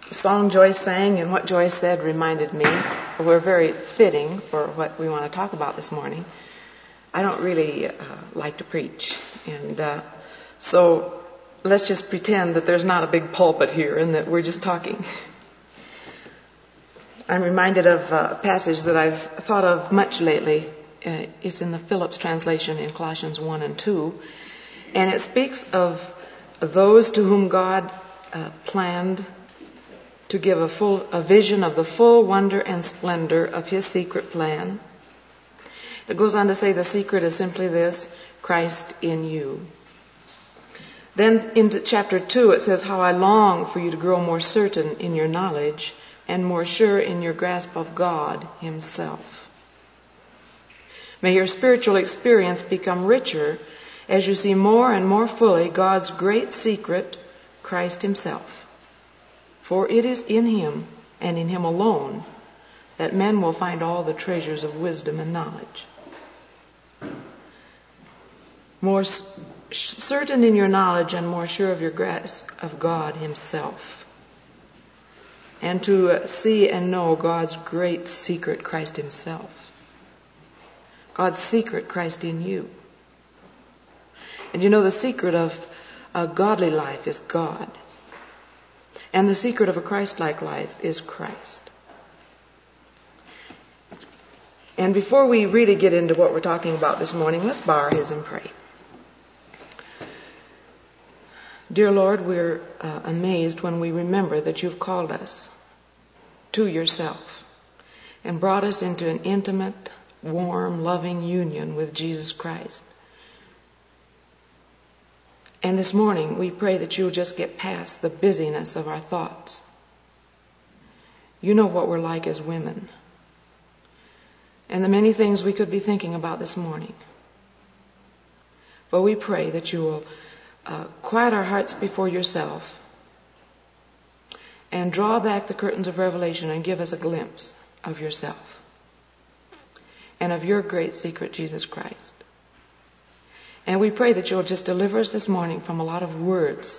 song Joyce sang and what Joyce said reminded me, were very fitting for what we want to talk about this morning. I don't really like to preach, and so let's just pretend that there's not a big pulpit here and that we're just talking. I'm reminded of a passage that I've thought of much lately. It's in the Phillips translation in Colossians 1 and 2, and it speaks of those to whom God planned to give a vision of the full wonder and splendor of His secret plan. It goes on to say the secret is simply this: Christ in you. Then into chapter 2 it says, how I long for you to grow more certain in your knowledge and more sure in your grasp of God Himself. May your spiritual experience become richer as you see more and more fully God's great secret, Christ Himself. For it is in Him and in Him alone that men will find all the treasures of wisdom and knowledge. More certain in your knowledge and more sure of your grasp of God Himself. And to see and know God's great secret, Christ Himself. God's secret, Christ in you. And you know, the secret of a godly life is God. And the secret of a Christ-like life is Christ. And before we really get into what we're talking about this morning, let's bow our heads and pray. Dear Lord, we're amazed when we remember that You've called us to Yourself and brought us into an intimate, warm, loving union with Jesus Christ. And this morning we pray that You'll just get past the busyness of our thoughts. You know what we're like as women and the many things we could be thinking about this morning. But we pray that You will quiet our hearts before Yourself and draw back the curtains of revelation and give us a glimpse of Yourself and of Your great secret, Jesus Christ. And we pray that You'll just deliver us this morning from a lot of words,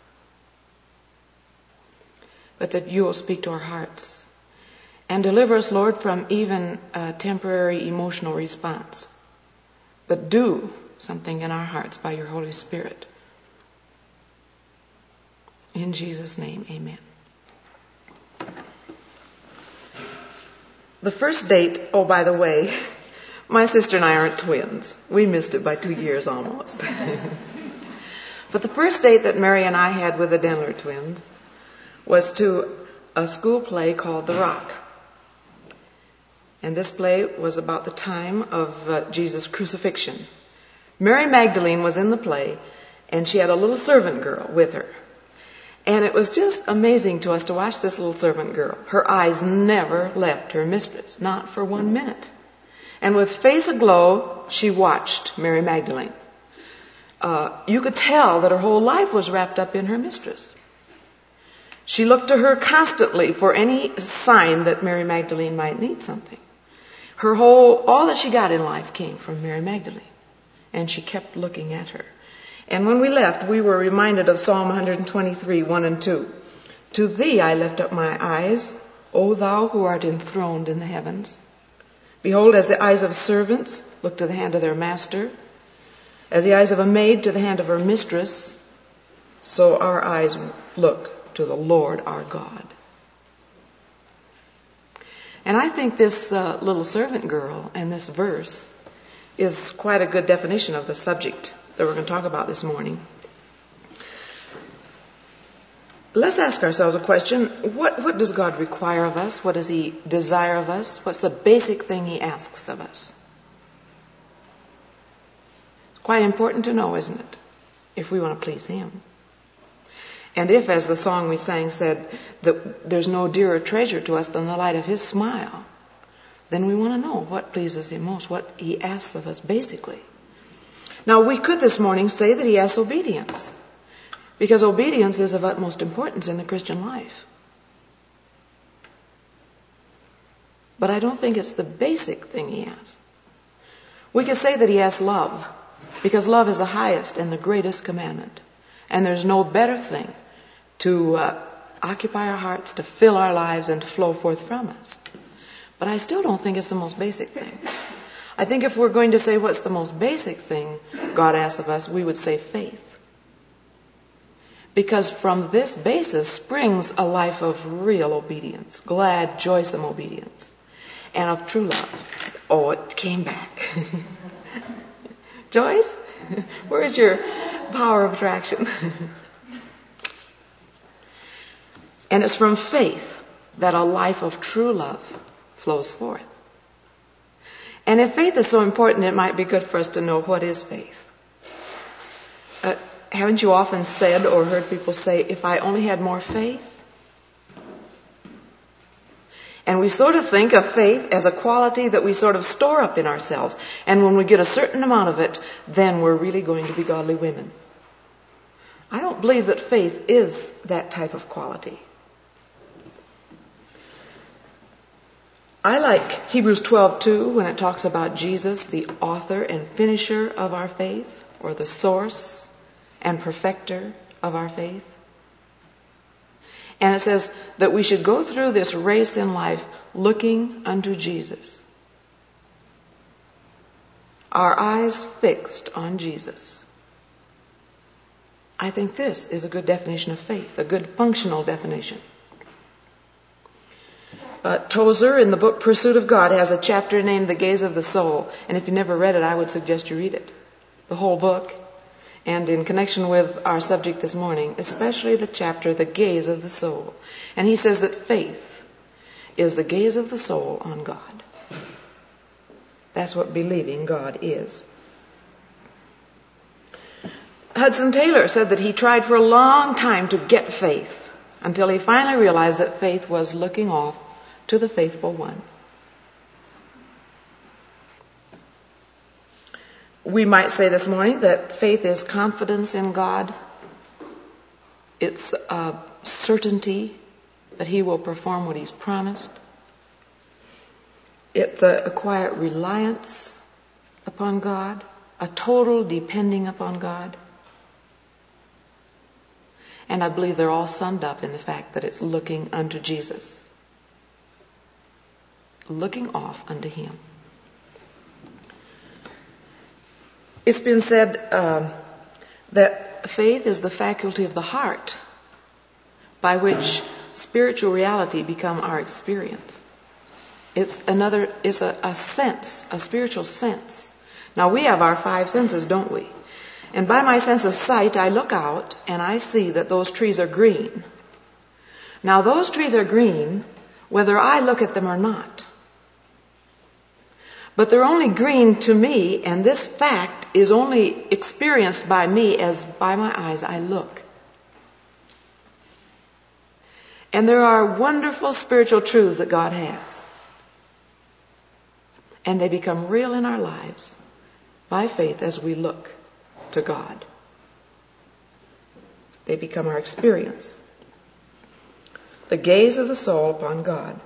but that You will speak to our hearts and deliver us, Lord, from even a temporary emotional response, but do something in our hearts by Your Holy Spirit. In Jesus' name, amen. The first date, oh, by the way, my sister and I aren't twins. We missed it by 2 years almost. But the first date that Mary and I had with the Denler twins was to a school play called The Rock. And this play was about the time of Jesus' crucifixion. Mary Magdalene was in the play, and she had a little servant girl with her. And it was just amazing to us to watch this little servant girl. Her eyes never left her mistress, not for 1 minute. And with face aglow, she watched Mary Magdalene. You could tell that her whole life was wrapped up in her mistress. She looked to her constantly for any sign that Mary Magdalene might need something. All that she got in life came from Mary Magdalene. And she kept looking at her. And when we left, we were reminded of Psalm 123, 1 and 2. To Thee I lift up my eyes, O Thou who art enthroned in the heavens. Behold, as the eyes of servants look to the hand of their master, as the eyes of a maid to the hand of her mistress, so our eyes look to the Lord our God. And I think this little servant girl and this verse is quite a good definition of the subject that we're going to talk about this morning. Let's ask ourselves a question. What does God require of us? What does He desire of us? What's the basic thing He asks of us? It's quite important to know, isn't it? If we want to please Him. And if, as the song we sang said, that there's no dearer treasure to us than the light of His smile, then we want to know what pleases Him most, what He asks of us basically. Now, we could this morning say that He asks obedience, because obedience is of utmost importance in the Christian life. But I don't think it's the basic thing He asks. We could say that He asks love, because love is the highest and the greatest commandment. And there's no better thing to occupy our hearts, to fill our lives, and to flow forth from us. But I still don't think it's the most basic thing. I think if we're going to say what's the most basic thing God asks of us, we would say faith. Because from this basis springs a life of real obedience, glad, joysome obedience, and of true love. Oh, it came back. Joyce, where's your power of attraction? And it's from faith that a life of true love flows forth. And if faith is so important, it might be good for us to know what is faith. Haven't you often said or heard people say, if I only had more faith? And we sort of think of faith as a quality that we sort of store up in ourselves. And when we get a certain amount of it, then we're really going to be godly women. I don't believe that faith is that type of quality. I like Hebrews 12:2 when it talks about Jesus, the author and finisher of our faith, or the source and perfecter of our faith. And it says that we should go through this race in life looking unto Jesus. Our eyes fixed on Jesus. I think this is a good definition of faith, a good functional definition. Tozer, in the book Pursuit of God, has a chapter named The Gaze of the Soul. And if you never read it, I would suggest you read it. The whole book. And in connection with our subject this morning, especially the chapter, The Gaze of the Soul. And he says that faith is the gaze of the soul on God. That's what believing God is. Hudson Taylor said that he tried for a long time to get faith until he finally realized that faith was looking off to the faithful one. We might say this morning that faith is confidence in God. It's a certainty that He will perform what He's promised. It's a quiet reliance upon God, a total depending upon God. And I believe they're all summed up in the fact that it's looking unto Jesus. Looking off unto Him. It's been said that faith is the faculty of the heart by which spiritual reality become our experience. It's a sense, a spiritual sense. Now we have our five senses, don't we? And by my sense of sight, I look out and I see that those trees are green. Now those trees are green whether I look at them or not. But they're only green to me, and this fact is only experienced by me as by my eyes I look. And there are wonderful spiritual truths that God has. And they become real in our lives by faith as we look to God. They become our experience. The gaze of the soul upon God.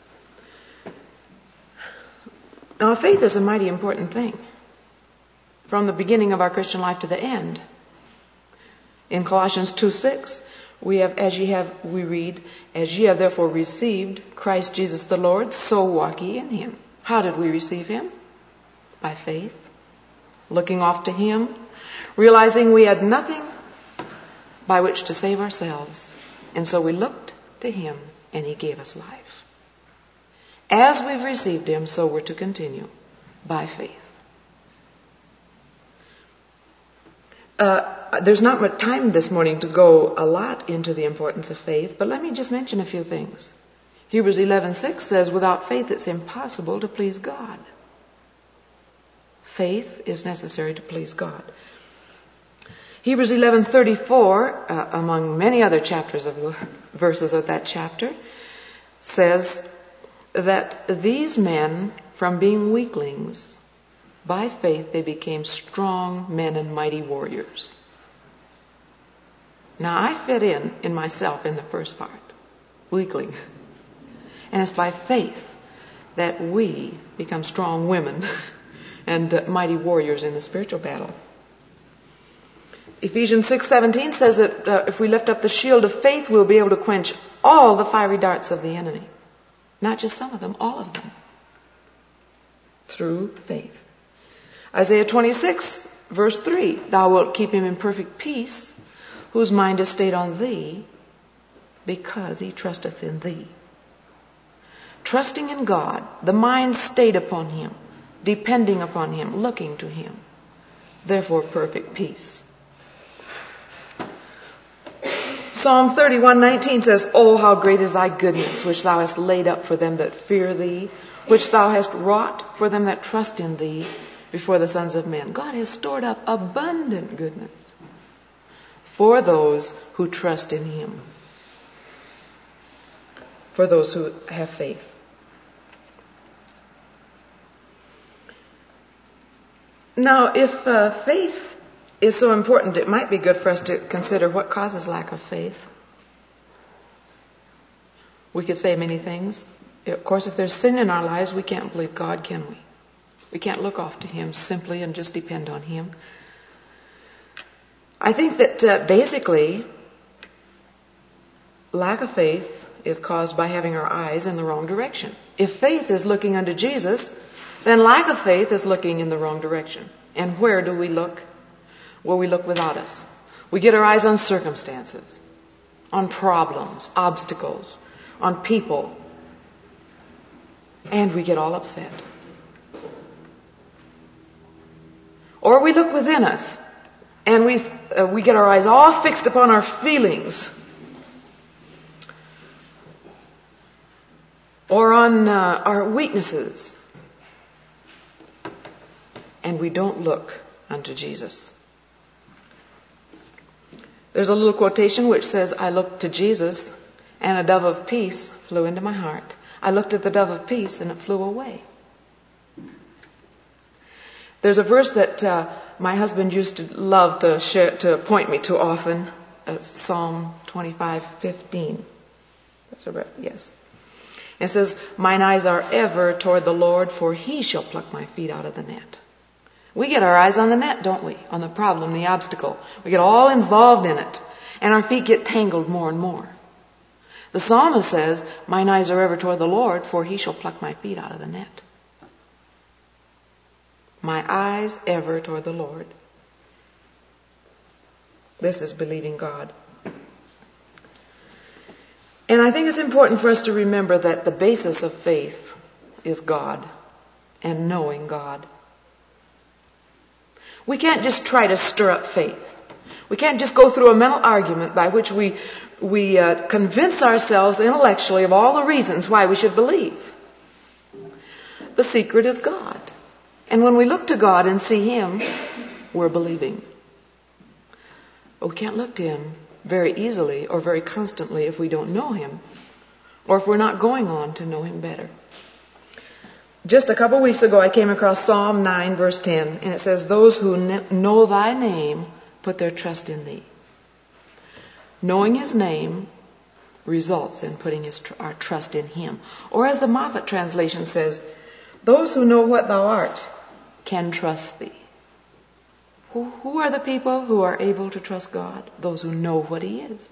Now, faith is a mighty important thing. From the beginning of our Christian life to the end. In Colossians 2:6, we read, as ye have therefore received Christ Jesus the Lord, so walk ye in Him. How did we receive Him? By faith. Looking off to Him. Realizing we had nothing by which to save ourselves. And so we looked to Him and He gave us life. As we've received Him, so we're to continue by faith. There's not much time this morning to go a lot into the importance of faith, but let me just mention a few things. Hebrews 11:6 says, without faith it's impossible to please God. Faith is necessary to please God. Hebrews 11:34, among many other chapters of the verses of that chapter, says that these men, from being weaklings, by faith they became strong men and mighty warriors. Now I fit in myself in the first part, weakling. And it's by faith that we become strong women and mighty warriors in the spiritual battle. Ephesians 6:17 says that if we lift up the shield of faith, we'll be able to quench all the fiery darts of the enemy. Not just some of them, all of them. Through faith. Isaiah 26, verse 3, thou wilt keep him in perfect peace, whose mind is stayed on thee, because he trusteth in thee. Trusting in God, the mind stayed upon him, depending upon him, looking to him. Therefore, perfect peace. Psalm 31:19 says, oh, how great is thy goodness, which thou hast laid up for them that fear thee, which thou hast wrought for them that trust in thee before the sons of men. God has stored up abundant goodness for those who trust in him, for those who have faith. Now, if faith is so important, it might be good for us to consider what causes lack of faith. We could say many things. Of course, if there's sin in our lives, we can't believe God, can we? We can't look off to him simply and just depend on him. I think that basically, lack of faith is caused by having our eyes in the wrong direction. If faith is looking unto Jesus, then lack of faith is looking in the wrong direction. And where do we look? Well, we look without us. We get our eyes on circumstances, on problems, obstacles, on people, and we get all upset. Or we look within us, and we get our eyes all fixed upon our feelings, or on our weaknesses, and we don't look unto Jesus. There's a little quotation which says, I looked to Jesus, and a dove of peace flew into my heart. I looked at the dove of peace, and it flew away. There's a verse that my husband used to love to point me to often, Psalm 25:15. That's right, yes. It says, mine eyes are ever toward the Lord, for he shall pluck my feet out of the net. We get our eyes on the net, don't we? On the problem, the obstacle. We get all involved in it, and our feet get tangled more and more. The psalmist says, mine eyes are ever toward the Lord, for he shall pluck my feet out of the net. My eyes ever toward the Lord. This is believing God. And I think it's important for us to remember that the basis of faith is God and knowing God. We can't just try to stir up faith. We can't just go through a mental argument by which we convince ourselves intellectually of all the reasons why we should believe. The secret is God. And when we look to God and see him, we're believing. But we can't look to him very easily or very constantly if we don't know him, or if we're not going on to know him better. Just a couple weeks ago, I came across Psalm 9, verse 10, and it says, those who know thy name put their trust in thee. Knowing his name results in putting our trust in him. Or as the Moffat translation says, those who know what thou art can trust thee. Who are the people who are able to trust God? Those who know what he is.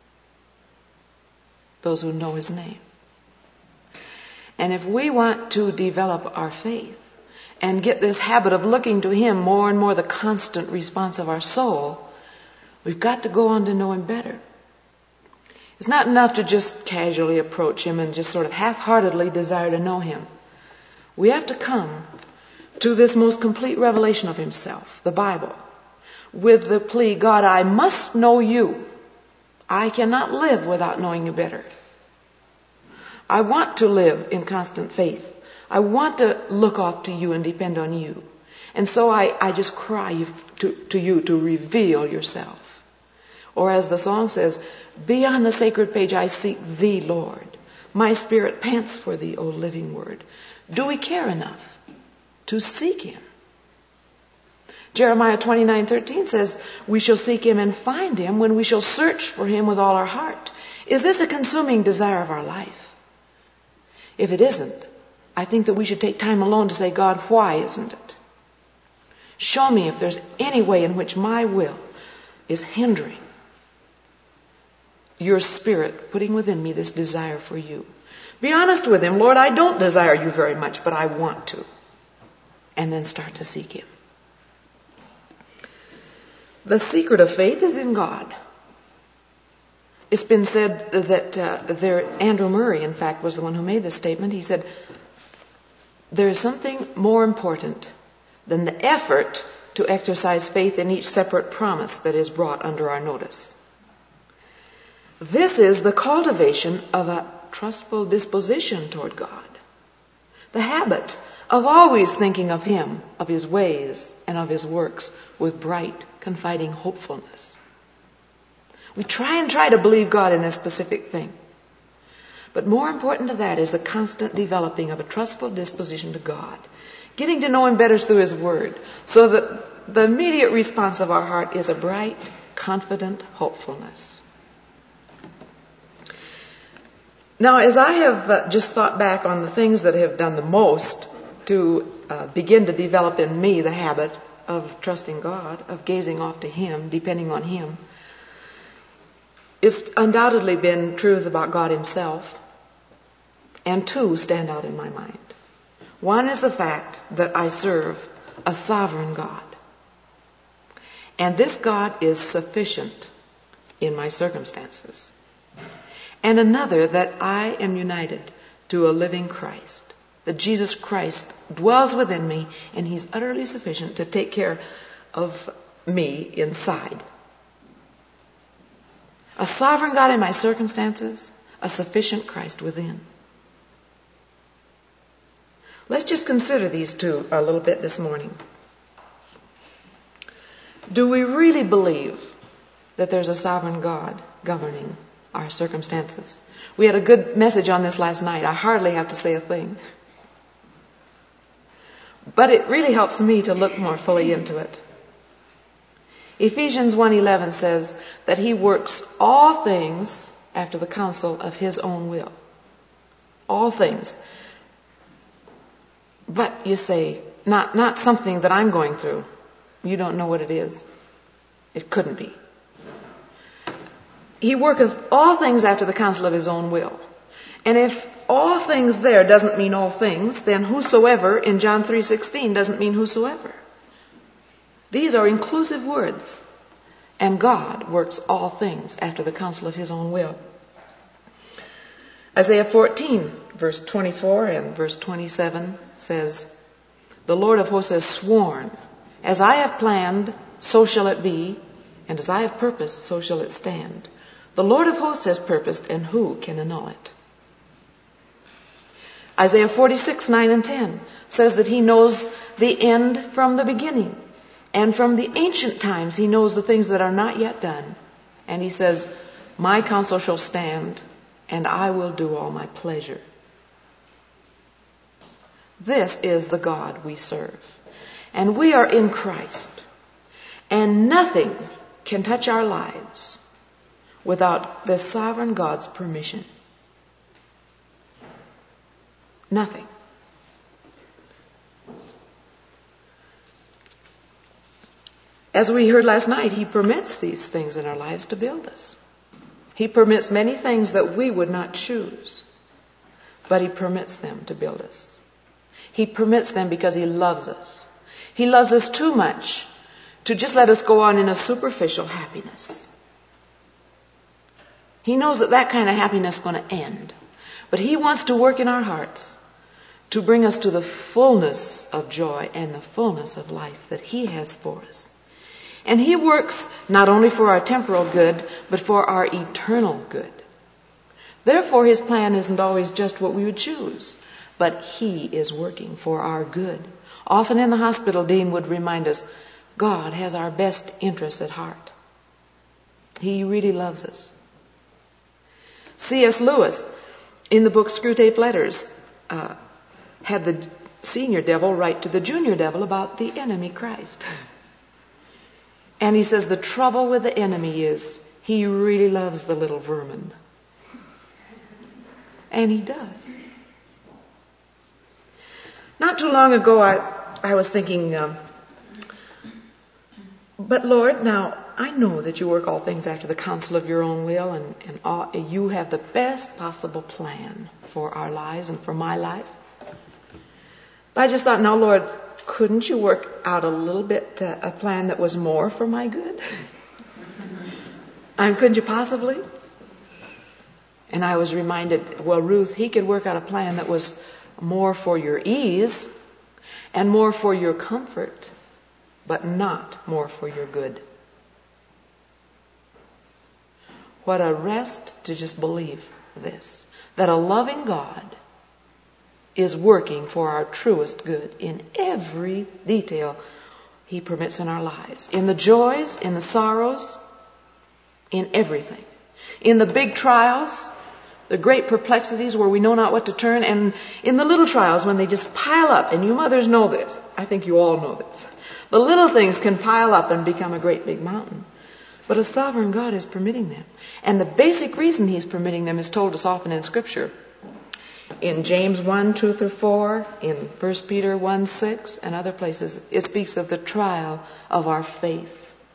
Those who know his name. And if we want to develop our faith and get this habit of looking to him more and more, the constant response of our soul, we've got to go on to know him better. It's not enough to just casually approach him and just sort of half-heartedly desire to know him. We have to come to this most complete revelation of himself, the Bible, with the plea, God, I must know you. I cannot live without knowing you better. I want to live in constant faith. I want to look off to you and depend on you. And so I just cry to you to reveal yourself. Or as the song says, beyond the sacred page I seek thee, Lord. My spirit pants for thee, O living word. Do we care enough to seek him? Jeremiah 29:13 says, we shall seek him and find him when we shall search for him with all our heart. Is this a consuming desire of our life? If it isn't, I think that we should take time alone to say, God, why isn't it? Show me if there's any way in which my will is hindering your Spirit putting within me this desire for you. Be honest with Him. Lord, I don't desire you very much, but I want to. And then start to seek Him. The secret of faith is in God. It's been said that Andrew Murray, in fact, was the one who made this statement. He said, there is something more important than the effort to exercise faith in each separate promise that is brought under our notice. This is the cultivation of a trustful disposition toward God. The habit of always thinking of Him, of His ways, and of His works with bright, confiding hopefulness. We try to believe God in this specific thing. But more important to that is the constant developing of a trustful disposition to God. Getting to know Him better through His Word, so that the immediate response of our heart is a bright, confident hopefulness. Now, as I have just thought back on the things that have done the most to begin to develop in me the habit of trusting God, of gazing off to Him, depending on Him, it's undoubtedly been truths about God Himself, and two stand out in my mind. One is the fact that I serve a sovereign God. And this God is sufficient in my circumstances. And another, that I am united to a living Christ. That Jesus Christ dwells within me, and He's utterly sufficient to take care of me inside. A sovereign God in my circumstances, a sufficient Christ within. Let's just consider these two a little bit this morning. Do we really believe that there's a sovereign God governing our circumstances? We had a good message on this last night. I hardly have to say a thing. But it really helps me to look more fully into it. Ephesians 1:11 says that He works all things after the counsel of His own will. All things. But you say, not something that I'm going through. You don't know what it is. It couldn't be. He worketh all things after the counsel of His own will. And if all things there doesn't mean all things, then whosoever in John 3:16 doesn't mean whosoever. These are inclusive words. And God works all things after the counsel of His own will. Isaiah 14, verse 24 and verse 27 says, the Lord of hosts has sworn, as I have planned, so shall it be, and as I have purposed, so shall it stand. The Lord of hosts has purposed, and who can annul it? Isaiah 46, 9 and 10 says that He knows the end from the beginning. And from the ancient times, He knows the things that are not yet done. And He says, my counsel shall stand, and I will do all my pleasure. This is the God we serve. And we are in Christ. And nothing can touch our lives without the sovereign God's permission. Nothing. As we heard last night, He permits these things in our lives to build us. He permits many things that we would not choose, but He permits them to build us. He permits them because He loves us. He loves us too much to just let us go on in a superficial happiness. He knows that kind of happiness is going to end. But He wants to work in our hearts to bring us to the fullness of joy and the fullness of life that He has for us. And He works not only for our temporal good, but for our eternal good. Therefore, His plan isn't always just what we would choose, but He is working for our good. Often in the hospital, Dean would remind us, God has our best interests at heart. He really loves us. C.S. Lewis, in the book Screwtape Letters, had the senior devil write to the junior devil about the enemy Christ. And he says the trouble with the enemy is he really loves the little vermin. And he does. Not too long ago, I was thinking, but Lord, now, I know that you work all things after the counsel of your own will, and you have the best possible plan for our lives and for my life. But I just thought, now, Lord, couldn't you work out a little bit, a plan that was more for my good? Couldn't you possibly? And I was reminded, well, Ruth, he could work out a plan that was more for your ease and more for your comfort, but not more for your good. What a rest to just believe this, that a loving God is working for our truest good in every detail He permits in our lives. In the joys, in the sorrows, in everything. In the big trials, the great perplexities where we know not what to turn, and in the little trials when they just pile up, and you mothers know this. I think you all know this. The little things can pile up and become a great big mountain. But a sovereign God is permitting them. And the basic reason He's permitting them is told us often in Scripture. In James 1:2-4, in 1 Peter 1:6, and other places, it speaks of the trial of our faith.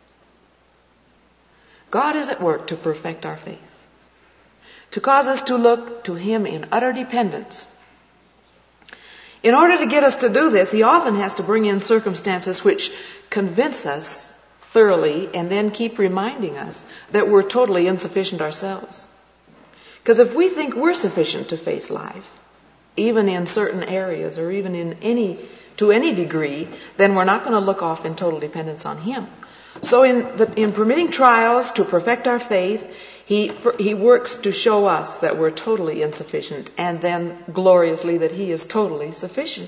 God is at work to perfect our faith, to cause us to look to Him in utter dependence. In order to get us to do this, He often has to bring in circumstances which convince us thoroughly and then keep reminding us that we're totally insufficient ourselves. Because if we think we're sufficient to face life, even in certain areas or even to any degree, then we're not going to look off in total dependence on Him. So in permitting trials to perfect our faith, He works to show us that we're totally insufficient, and then gloriously that He is totally sufficient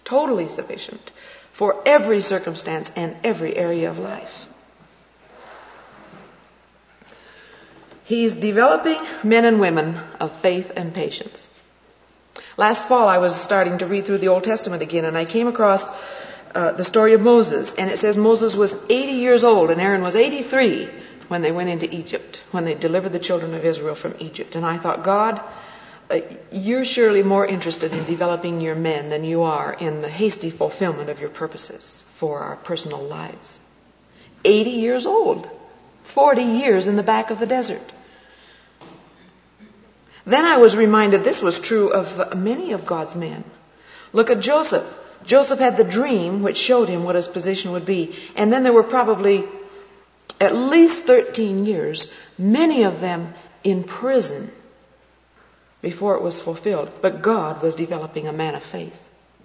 for every circumstance and every area of life. He's developing men and women of faith and patience. Last fall I was starting to read through the Old Testament again, and I came across the story of Moses, and it says Moses was 80 years old and Aaron was 83 when they went into Egypt, when they delivered the children of Israel from Egypt. And I thought, God, you're surely more interested in developing your men than you are in the hasty fulfillment of your purposes for our personal lives. 80 years old, 40 years in the back of the desert. Then I was reminded this was true of many of God's men. Look at Joseph. Joseph had the dream which showed him what his position would be. And then there were probably at least 13 years, many of them in prison before it was fulfilled. But God was developing a man of faith.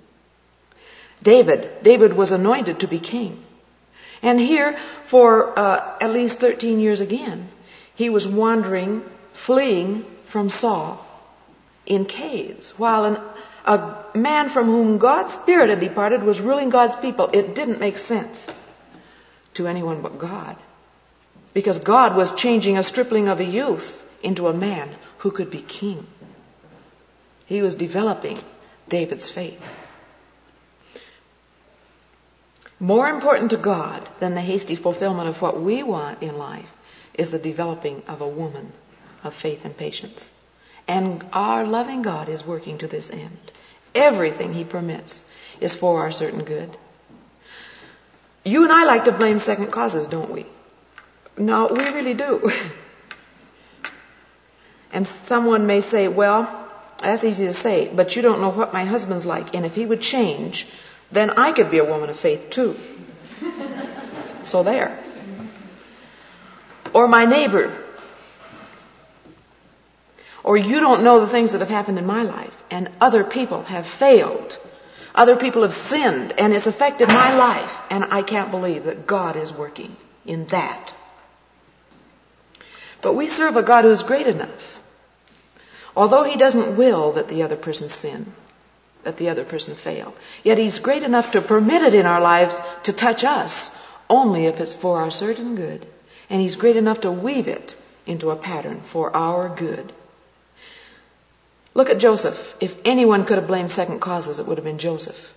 David was anointed to be king. And here, for at least 13 years again, he was wandering, fleeing from Saul in caves, while a man from whom God's Spirit had departed was ruling God's people. It didn't make sense to anyone but God, because God was changing a stripling of a youth into a man who could be king. He was developing David's faith. More important to God than the hasty fulfillment of what we want in life is the developing of a woman of faith and patience. And our loving God is working to this end. Everything He permits is for our certain good. You and I like to blame second causes, don't we? No, we really do. And someone may say, well, that's easy to say, but you don't know what my husband's like, and if he would change, then I could be a woman of faith too. So there. Or my neighbor. Or you don't know the things that have happened in my life, and other people have failed. Other people have sinned, and it's affected my life, and I can't believe that God is working in that. But we serve a God who is great enough. Although He doesn't will that the other person sin, that the other person fail, yet He's great enough to permit it in our lives to touch us only if it's for our certain good. And He's great enough to weave it into a pattern for our good. Look at Joseph. If anyone could have blamed second causes, it would have been Joseph.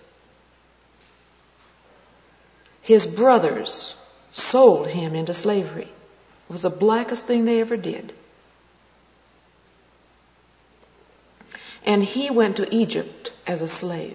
His brothers sold him into slavery. It was the blackest thing they ever did. And he went to Egypt as a slave.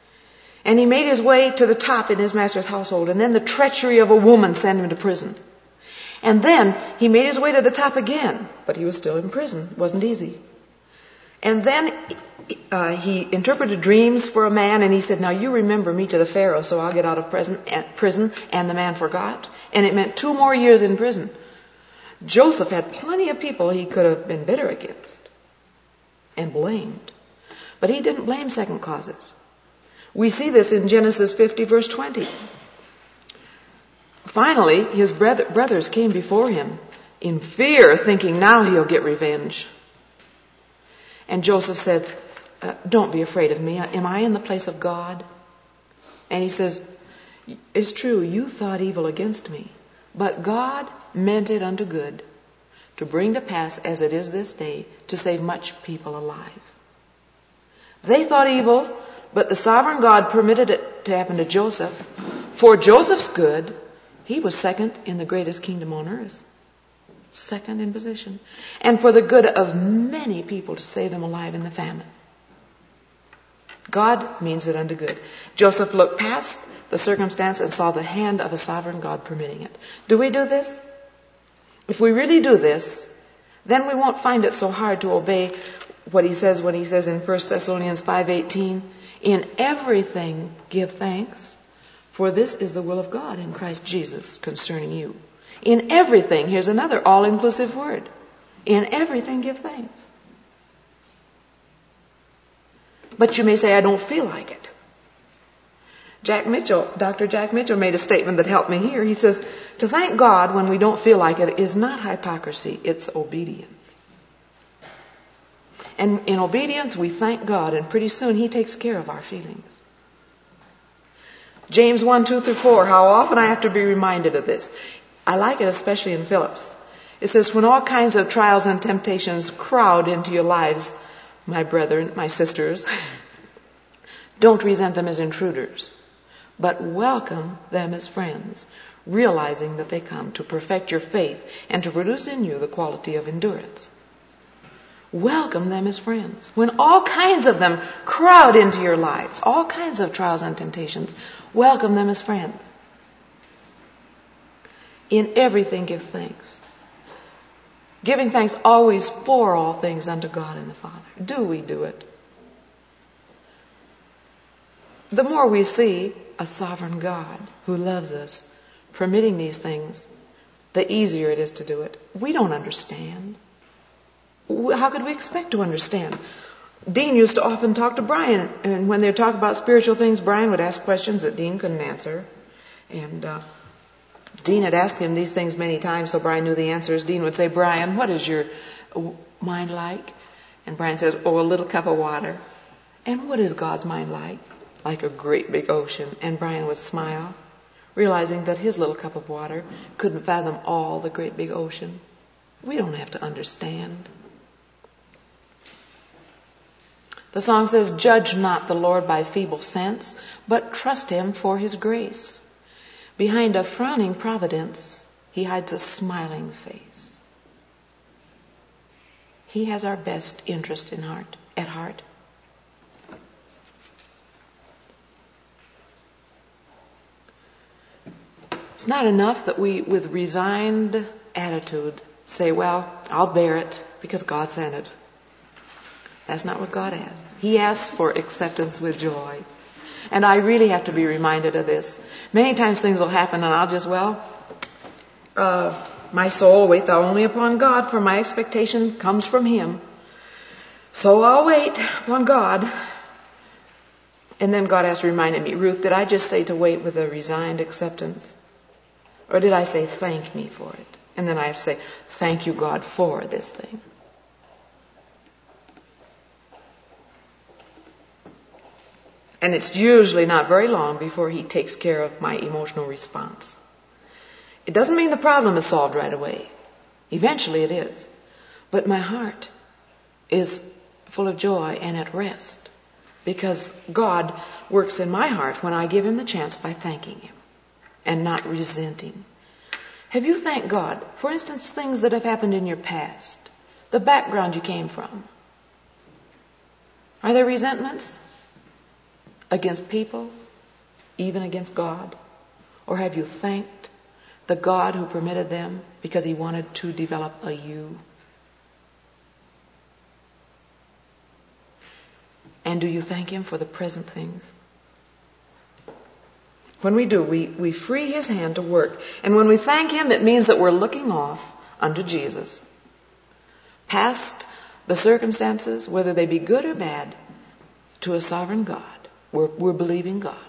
And he made his way to the top in his master's household. And then the treachery of a woman sent him to prison. And then he made his way to the top again, but he was still in prison. It wasn't easy. And then he interpreted dreams for a man, and he said, now you remember me to the Pharaoh, so I'll get out of prison. And the man forgot. And it meant 2 more years in prison. Joseph had plenty of people he could have been bitter against and blamed. But he didn't blame second causes. We see this in Genesis 50, verse 20. Finally, his brothers came before him in fear, thinking now he'll get revenge. And Joseph said, don't be afraid of me. Am I in the place of God? And he says, it's true, you thought evil against me, but God meant it unto good, to bring to pass as it is this day, to save much people alive. They thought evil, but the sovereign God permitted it to happen to Joseph. For Joseph's good, he was second in the greatest kingdom on earth. Second in position. And for the good of many people, to save them alive in the famine. God means it unto good. Joseph looked past the circumstance and saw the hand of a sovereign God permitting it. Do we do this? If we really do this, then we won't find it so hard to obey what he says when he says in 1 Thessalonians 5:18, in everything give thanks, for this is the will of God in Christ Jesus concerning you. In everything, here's another all-inclusive word. In everything give thanks. But you may say, I don't feel like it. Dr. Jack Mitchell made a statement that helped me here. He says, to thank God when we don't feel like it is not hypocrisy, it's obedience. And in obedience, we thank God, and pretty soon He takes care of our feelings. James 1:2-4, how often I have to be reminded of this. I like it especially in Phillips. It says, when all kinds of trials and temptations crowd into your lives, my brethren, my sisters, don't resent them as intruders, but welcome them as friends, realizing that they come to perfect your faith and to produce in you the quality of endurance. Welcome them as friends. When all kinds of them crowd into your lives, all kinds of trials and temptations, welcome them as friends. In everything give thanks. Giving thanks always for all things unto God and the Father. Do we do it? The more we see a sovereign God who loves us permitting these things, the easier it is to do it. We don't understand. How could we expect to understand? Dean used to often talk to Brian, and when they would talk about spiritual things, Brian would ask questions that Dean couldn't answer. And Dean had asked him these things many times, so Brian knew the answers. Dean would say, Brian, what is your mind like? And Brian says, oh, a little cup of water. And what is God's mind like? Like a great big ocean. And Brian would smile, realizing that his little cup of water couldn't fathom all the great big ocean. We don't have to understand. The song says, judge not the Lord by feeble sense, but trust Him for His grace. Behind a frowning providence, He hides a smiling face. He has our best interest at heart. It's not enough that we, with resigned attitude, say, well, I'll bear it because God sent it. That's not what God asks. He asks for acceptance with joy. And I really have to be reminded of this. Many times things will happen and I'll just, my soul, wait thou only upon God, for my expectation comes from Him. So I'll wait upon God. And then God has reminded me, Ruth, did I just say to wait with a resigned acceptance? Or did I say thank me for it? And then I have to say, thank you, God, for this thing. And it's usually not very long before He takes care of my emotional response. It doesn't mean the problem is solved right away. Eventually it is. But my heart is full of joy and at rest because God works in my heart when I give Him the chance by thanking Him and not resenting. Have you thanked God? For instance, things that have happened in your past, the background you came from. Are there resentments? Against people, even against God? Or have you thanked the God who permitted them because he wanted to develop a you? And do you thank him for the present things? When we do, we free his hand to work. And when we thank him, it means that we're looking off unto Jesus. Past the circumstances, whether they be good or bad, to a sovereign God. We're believing God.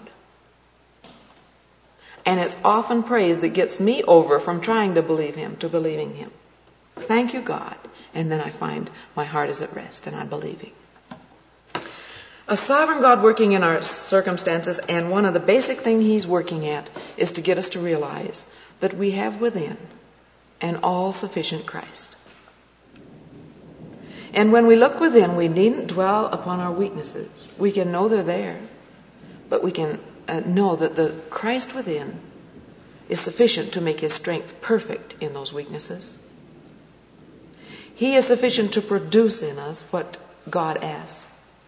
And it's often praise that gets me over from trying to believe him to believing him. Thank you, God. And then I find my heart is at rest and I'm believing. A sovereign God working in our circumstances, and one of the basic things he's working at is to get us to realize that we have within an all-sufficient Christ. And when we look within, we needn't dwell upon our weaknesses. We can know they're there, but we can know that the Christ within is sufficient to make his strength perfect in those weaknesses. He is sufficient to produce in us what God asks.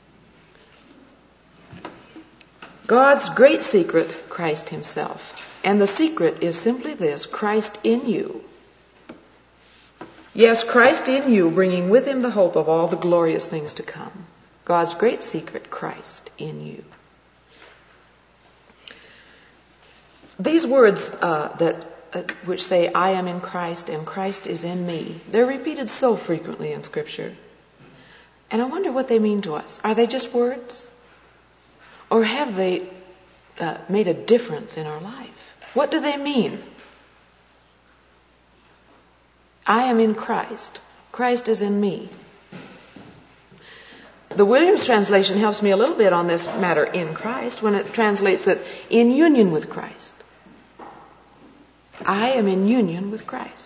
God's great secret, Christ himself. And the secret is simply this: Christ in you. Yes, Christ in you, bringing with him the hope of all the glorious things to come. God's great secret, Christ in you. These words which say, I am in Christ and Christ is in me, they're repeated so frequently in Scripture. And I wonder what they mean to us. Are they just words? Or have they made a difference in our life? What do they mean? I am in Christ. Christ is in me. The Williams translation helps me a little bit on this matter, in Christ, when it translates it in union with Christ. I am in union with Christ.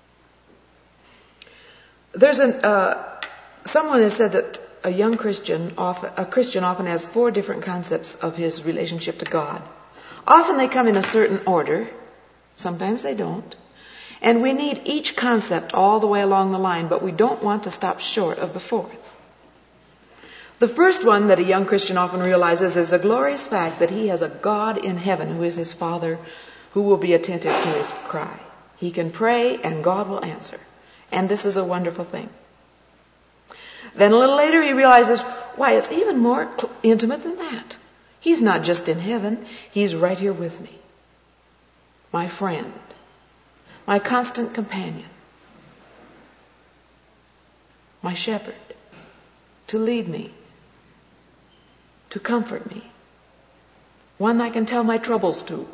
There's someone has said that a Christian often has 4 different concepts of his relationship to God. Often they come in a certain order. Sometimes they don't. And we need each concept all the way along the line, but we don't want to stop short of the 4th. The first one that a young Christian often realizes is the glorious fact that he has a God in heaven who is his Father, who will be attentive to his cry. He can pray and God will answer. And this is a wonderful thing. Then a little later he realizes, why, it's even more intimate than that. He's not just in heaven, he's right here with me. My friend, my constant companion, my shepherd, to lead me, to comfort me, one I can tell my troubles to.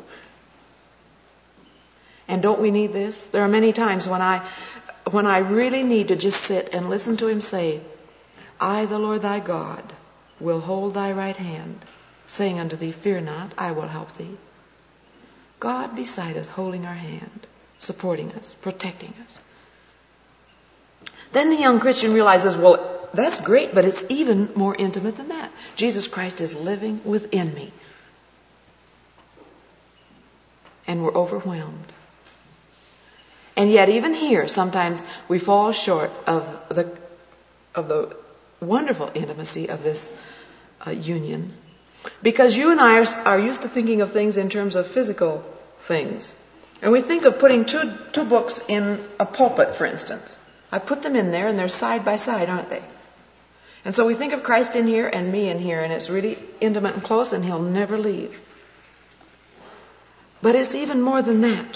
And don't we need this? There are many times when I really need to just sit and listen to him say, I, the Lord thy God, will hold thy right hand, saying unto thee, fear not, I will help thee. God beside us, holding our hand, supporting us, protecting us. Then the young Christian realizes, well, that's great, but it's even more intimate than that. Jesus Christ is living within me. And we're overwhelmed. And yet even here, sometimes we fall short of the wonderful intimacy of this union. Because you and I are used to thinking of things in terms of physical things. And we think of putting two books in a pulpit, for instance. I put them in there and they're side by side, aren't they? And so we think of Christ in here and me in here, and it's really intimate and close, and he'll never leave. But it's even more than that.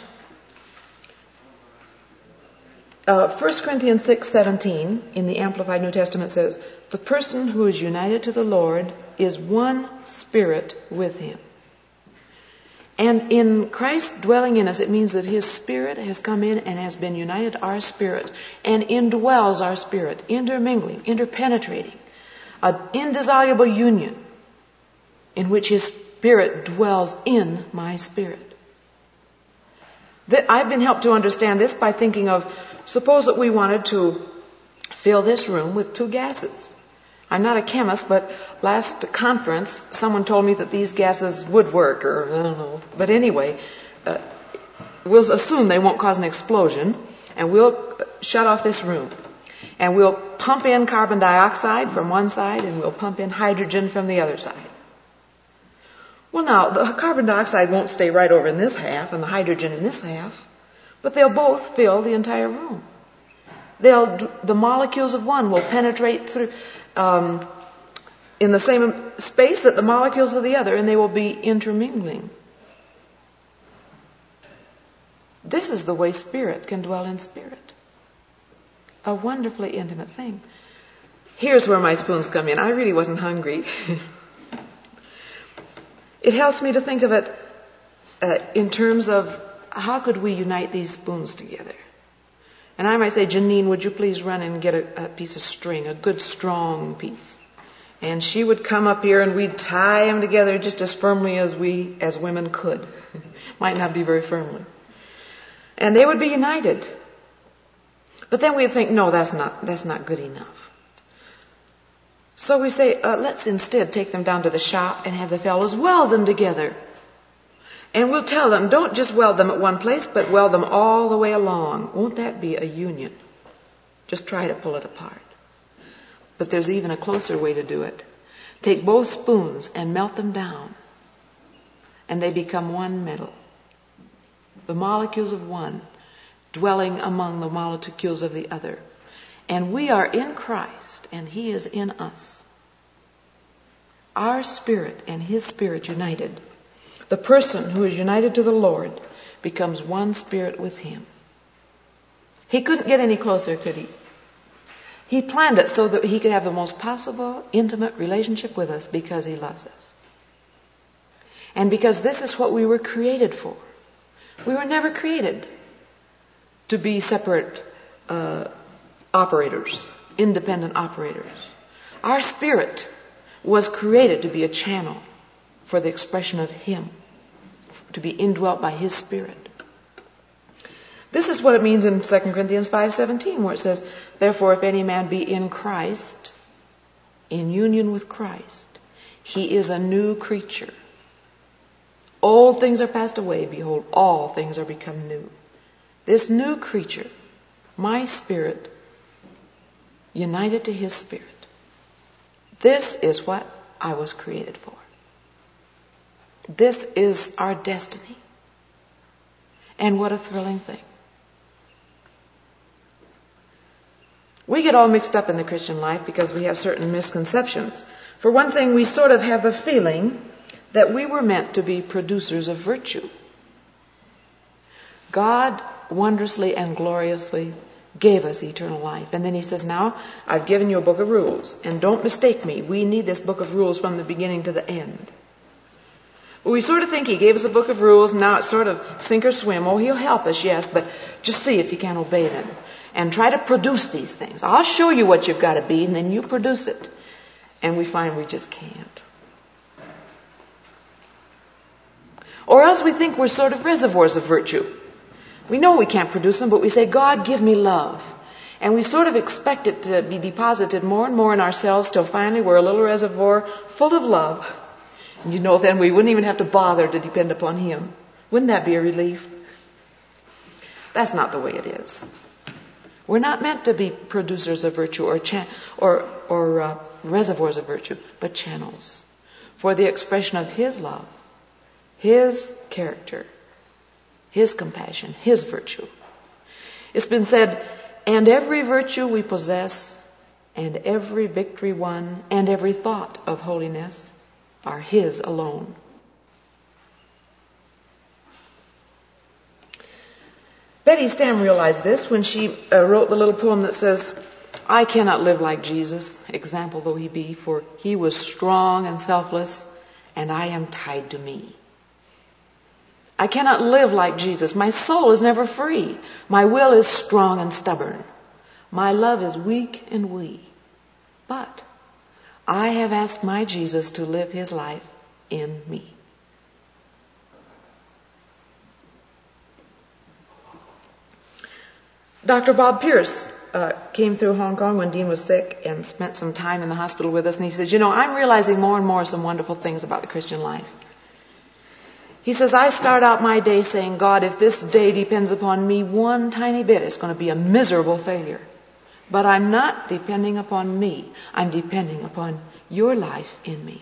1 Corinthians 6:17 in the Amplified New Testament says, the person who is united to the Lord is one spirit with him. And in Christ dwelling in us, it means that his spirit has come in and has been united to our spirit and indwells our spirit, intermingling, interpenetrating, an indissoluble union in which his spirit dwells in my spirit. I've been helped to understand this by thinking of, suppose that we wanted to fill this room with 2 gases. I'm not a chemist, but last conference, someone told me that these gases would work, or I don't know. But anyway, we'll assume they won't cause an explosion, and we'll shut off this room. And we'll pump in carbon dioxide from one side, and we'll pump in hydrogen from the other side. Well, now, the carbon dioxide won't stay right over in this half, and the hydrogen in this half. but they'll both fill the entire room. The molecules of one will penetrate through in the same space that the molecules of the other, and they will be intermingling. This is the way spirit can dwell in spirit. A wonderfully intimate thing. Here's where my spoons come in. I really wasn't hungry. It helps me to think of it in terms of how could we unite these spoons together. And I might say, Janine, would you please run and get a piece of string, a good strong piece. And she would come up here and we'd tie them together just as firmly as we as women could. Might not be very firmly. And they would be united. But then we'd think, no, that's not good enough. So we say, let's instead take them down to the shop and have the fellows weld them together. And we'll tell them, don't just weld them at one place, but weld them all the way along. Won't that be a union? Just try to pull it apart. But there's even a closer way to do it. Take both spoons and melt them down, and they become one metal. The molecules of one dwelling among the molecules of the other. And we are in Christ, and He is in us. Our spirit and His spirit united. The person who is united to the Lord becomes one spirit with Him. He couldn't get any closer, could He? He planned it so that He could have the most possible intimate relationship with us because He loves us. And because this is what we were created for. We were never created to be separate operators, independent operators. Our spirit was created to be a channel for the expression of Him, to be indwelt by His Spirit. This is what it means in 2 Corinthians 5:17, where it says, therefore, if any man be in Christ, in union with Christ, he is a new creature. Old things are passed away. Behold, all things are become new. This new creature, my spirit, united to His Spirit. This is what I was created for. This is our destiny. And what a thrilling thing. We get all mixed up in the Christian life because we have certain misconceptions. For one thing, we sort of have the feeling that we were meant to be producers of virtue. God wondrously and gloriously gave us eternal life. And then He says, now, I've given you a book of rules. And don't mistake me. We need this book of rules from the beginning to the end. But we sort of think He gave us a book of rules, and now it's sort of sink or swim. Oh, He'll help us, yes, but just see if you can obey them. And try to produce these things. I'll show you what you've got to be, and then you produce it. And we find we just can't. Or else we think we're sort of reservoirs of virtue. We know we can't produce them, but we say, God, give me love. And we sort of expect it to be deposited more and more in ourselves till finally we're a little reservoir full of love. And you know, then we wouldn't even have to bother to depend upon Him. Wouldn't that be a relief? That's not the way it is. We're not meant to be producers of virtue or reservoirs of virtue, but channels for the expression of His love, His character, His compassion, His virtue. It's been said, and every virtue we possess, and every victory won, and every thought of holiness are His alone. Betty Stam realized this when she wrote the little poem that says, I cannot live like Jesus, example though He be, for He was strong and selfless, and I am tied to me. I cannot live like Jesus. My soul is never free. My will is strong and stubborn. My love is weak and wee. But I have asked my Jesus to live His life in me. Dr. Bob Pierce came through Hong Kong when Dean was sick and spent some time in the hospital with us. And he says, I'm realizing more and more some wonderful things about the Christian life. He says, I start out my day saying, God, if this day depends upon me one tiny bit, it's going to be a miserable failure. But I'm not depending upon me. I'm depending upon your life in me.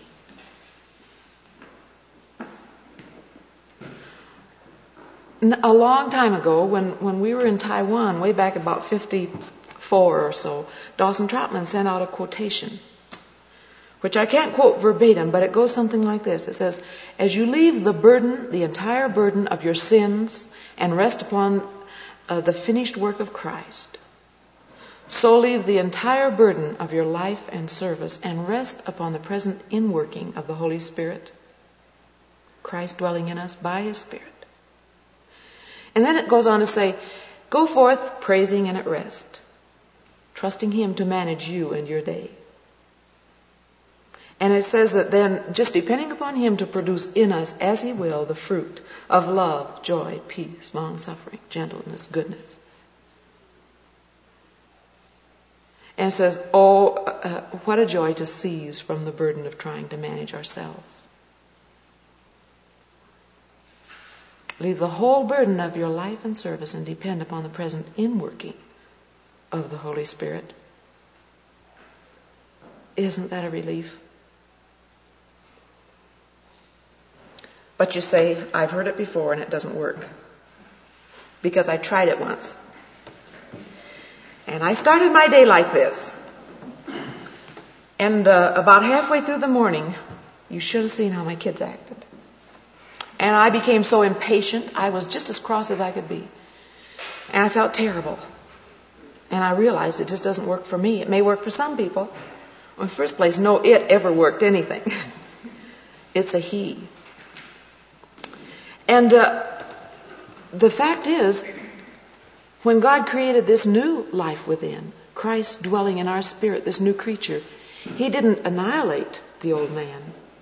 a long time ago, when we were in Taiwan, way back about 54 or so, Dawson Trotman sent out a quotation, which I can't quote verbatim, but it goes something like this. It says, as you leave the burden, the entire burden of your sins, and rest upon the finished work of Christ, so leave the entire burden of your life and service and rest upon the present inworking of the Holy Spirit, Christ dwelling in us by His Spirit. And then it goes on to say, go forth praising and at rest, trusting Him to manage you and your day. And it says that then, just depending upon Him to produce in us, as He will, the fruit of love, joy, peace, long-suffering, gentleness, goodness. And it says, what a joy to cease from the burden of trying to manage ourselves. Leave the whole burden of your life and service and depend upon the present inworking of the Holy Spirit. Isn't that a relief? But you say, I've heard it before and it doesn't work. Because I tried it once. And I started my day like this. And about halfway through the morning, you should have seen how my kids acted. And I became so impatient, I was just as cross as I could be. And I felt terrible. And I realized it just doesn't work for me. It may work for some people. In the first place, no it ever worked anything. It's a he. And the fact is, when God created this new life within, Christ dwelling in our spirit, this new creature, He didn't annihilate the old man.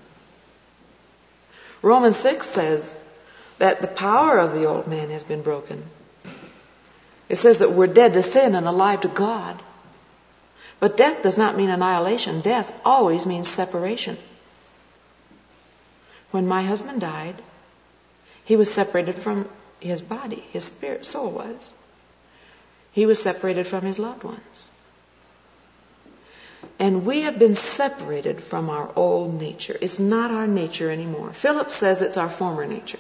Romans 6 says that the power of the old man has been broken. It says that we're dead to sin and alive to God. But death does not mean annihilation. Death always means separation. When my husband died, he was separated from his body, his spirit, soul was. He was separated from his loved ones. And we have been separated from our old nature. It's not our nature anymore. Philip says it's our former nature.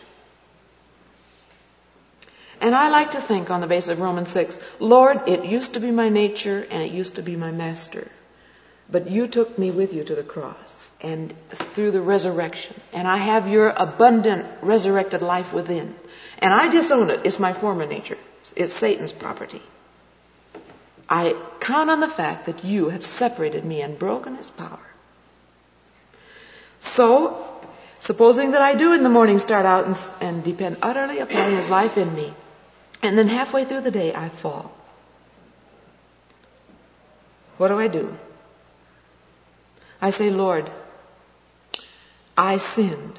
And I like to think on the basis of Romans 6, Lord, it used to be my nature and it used to be my master. But you took me with you to the cross and through the resurrection. And I have your abundant resurrected life within. And I disown it. It's my former nature. It's Satan's property. I count on the fact that you have separated me and broken his power. So, supposing that I do in the morning start out and depend utterly upon his life in me, and then halfway through the day I fall. What do? I say, Lord, I sinned.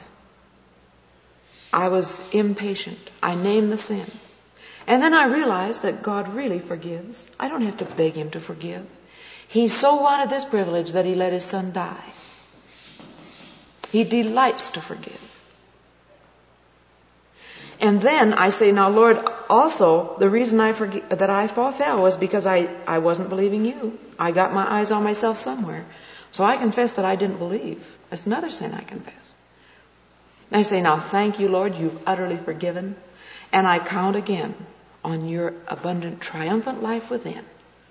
I was impatient. I named the sin. And then I realized that God really forgives. I don't have to beg him to forgive. He so wanted this privilege that he let his son die. He delights to forgive. And then I say, now Lord, also the reason that I fell was because I wasn't believing you. I got my eyes on myself somewhere. So I confess that I didn't believe. That's another sin I confess. And I say, now thank you, Lord, you've utterly forgiven. And I count again on your abundant, triumphant life within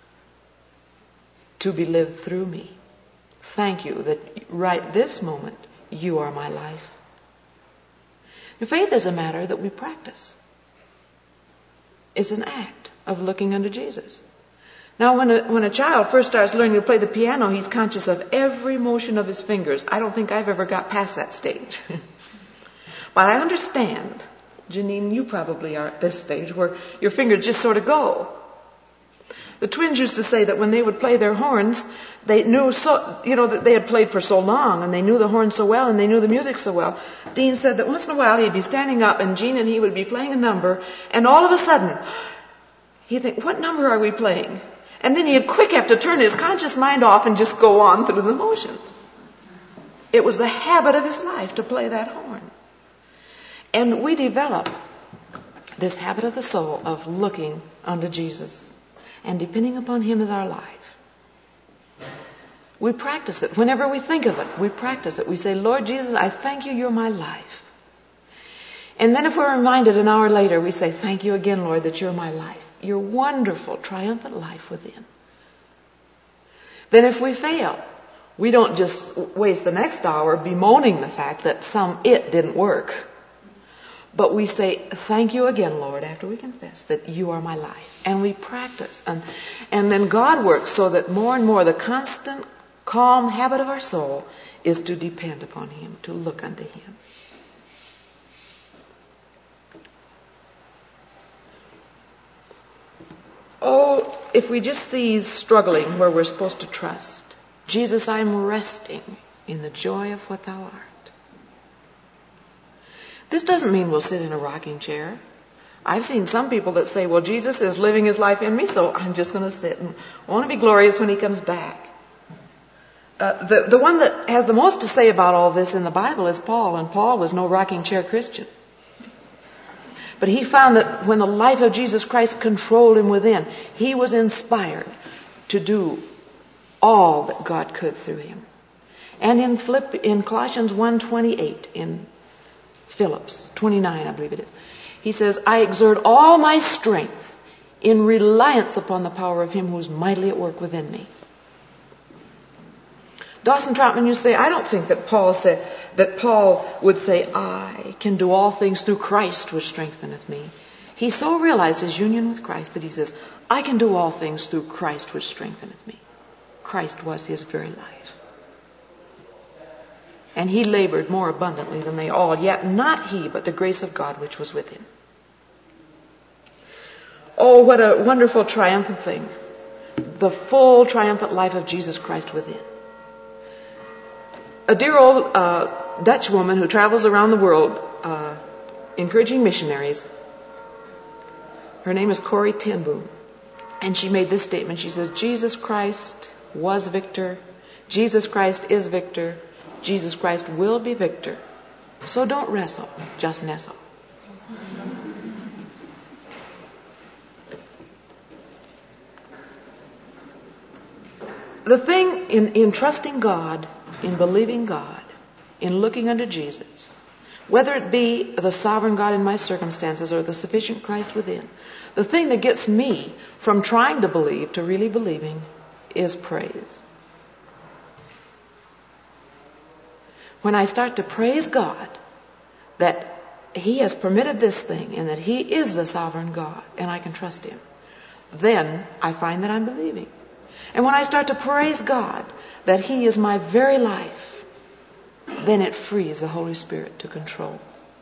to be lived through me. Thank you that right this moment you are my life. Now, faith is a matter that we practice. It's an act of looking unto Jesus. Now, when a child first starts learning to play the piano, he's conscious of every motion of his fingers. I don't think I've ever got past that stage. But I understand, Janine, you probably are at this stage where your fingers just sort of go. The twins used to say that when they would play their horns, they knew that they had played for so long and they knew the horn so well and they knew the music so well. Dean said that once in a while he'd be standing up and Jean and he would be playing a number and all of a sudden he'd think, what number are we playing? And then he'd quick have to turn his conscious mind off and just go on through the motions. It was the habit of his life to play that horn. And we develop this habit of the soul of looking unto Jesus and depending upon him as our life. We practice it. Whenever we think of it, we practice it. We say, Lord Jesus, I thank you, you're my life. And then if we're reminded an hour later, we say, thank you again, Lord, that you're my life. Your wonderful, triumphant life within. Then if we fail, we don't just waste the next hour bemoaning the fact that it didn't work. But we say, thank you again, Lord, after we confess that you are my life. And we practice. And then God works so that more and more the constant, calm habit of our soul is to depend upon Him, to look unto Him. Oh, if we just cease struggling where we're supposed to trust. Jesus, I'm resting in the joy of what thou art. This doesn't mean we'll sit in a rocking chair. I've seen some people that say, well, Jesus is living His life in me, so I'm just going to sit and want to be glorious when He comes back. The one that has the most to say about all this in the Bible is Paul, and Paul was no rocking chair Christian. But he found that when the life of Jesus Christ controlled him within, he was inspired to do all that God could through him. And in Colossians 1:28, in Phillips 29, I believe it is, he says, I exert all my strength in reliance upon the power of Him who is mightily at work within me. Dawson Trotman, you say, I don't think that Paul would say, I can do all things through Christ which strengtheneth me. He so realized his union with Christ that he says, I can do all things through Christ which strengtheneth me. Christ was his very life. And he labored more abundantly than they all, yet not he, but the grace of God which was with him. Oh, what a wonderful triumphant thing. The full triumphant life of Jesus Christ within. A dear old Dutch woman who travels around the world encouraging missionaries. Her name is Corrie ten Boom. And she made this statement. She says, Jesus Christ was victor. Jesus Christ is victor. Jesus Christ will be victor. So don't wrestle, just nestle. The thing in trusting God, in believing God, in looking unto Jesus, whether it be the sovereign God in my circumstances or the sufficient Christ within, the thing that gets me from trying to believe to really believing is praise. When I start to praise God that He has permitted this thing and that He is the sovereign God and I can trust Him, then I find that I'm believing. And when I start to praise God that He is my very life, then it frees the Holy Spirit to control.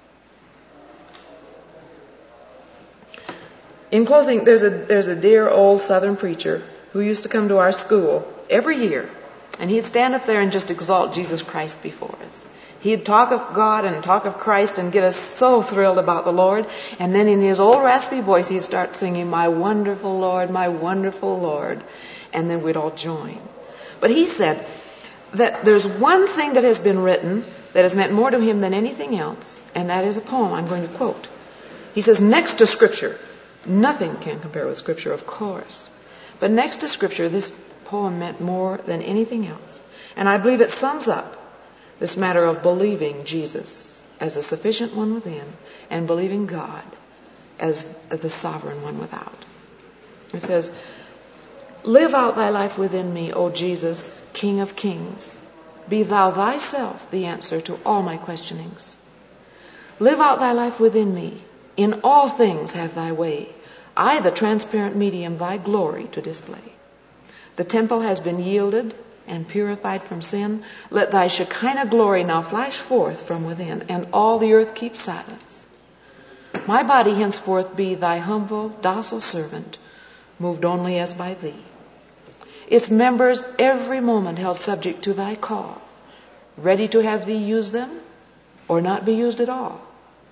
In closing, there's a dear old Southern preacher who used to come to our school every year, and he'd stand up there and just exalt Jesus Christ before us. He'd talk of God and talk of Christ and get us so thrilled about the Lord. And then in his old raspy voice, he'd start singing, my wonderful Lord, my wonderful Lord. And then we'd all join. But he said that there's one thing that has been written that has meant more to him than anything else, and that is a poem I'm going to quote. He says, next to Scripture, nothing can compare with Scripture, of course. But next to Scripture, this poem meant more than anything else. And I believe it sums up this matter of believing Jesus as the sufficient one within and believing God as the sovereign one without. It says, live out thy life within me, O Jesus, King of kings. Be thou thyself the answer to all my questionings. Live out thy life within me. In all things have thy way. I, the transparent medium, thy glory to display. The temple has been yielded and purified from sin. Let thy Shekinah glory now flash forth from within, and all the earth keep silence. My body henceforth be thy humble, docile servant, moved only as by thee. Its members every moment held subject to thy call, ready to have thee use them or not be used at all.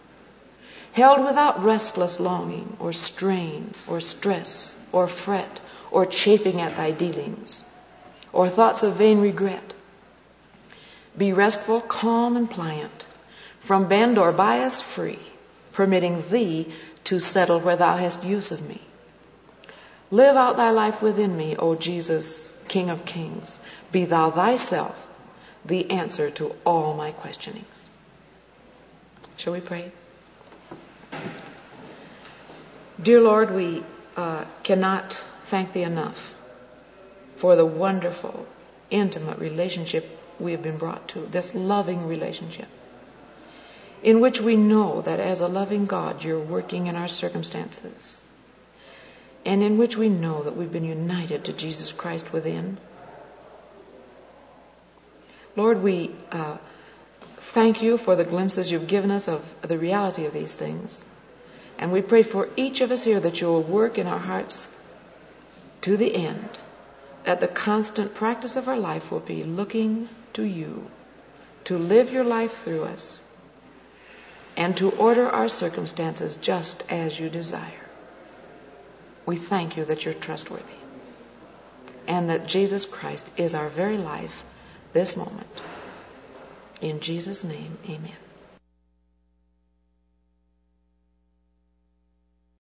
Held without restless longing or strain or stress or fret or chafing at thy dealings or thoughts of vain regret. Be restful, calm, and pliant, from bend or bias free, permitting thee to settle where thou hast use of me. Live out thy life within me, O Jesus, King of kings. Be thou thyself the answer to all my questionings. Shall we pray? Dear Lord, we cannot thank Thee enough for the wonderful, intimate relationship we have been brought to, this loving relationship, in which we know that as a loving God, You're working in our circumstances, and in which we know that we've been united to Jesus Christ within. Lord, we thank You for the glimpses You've given us of the reality of these things. And we pray for each of us here that You'll work in our hearts to the end, that the constant practice of our life will be looking to You, to live Your life through us, and to order our circumstances just as You desire. We thank You that You're trustworthy, and that Jesus Christ is our very life this moment. In Jesus' name, amen.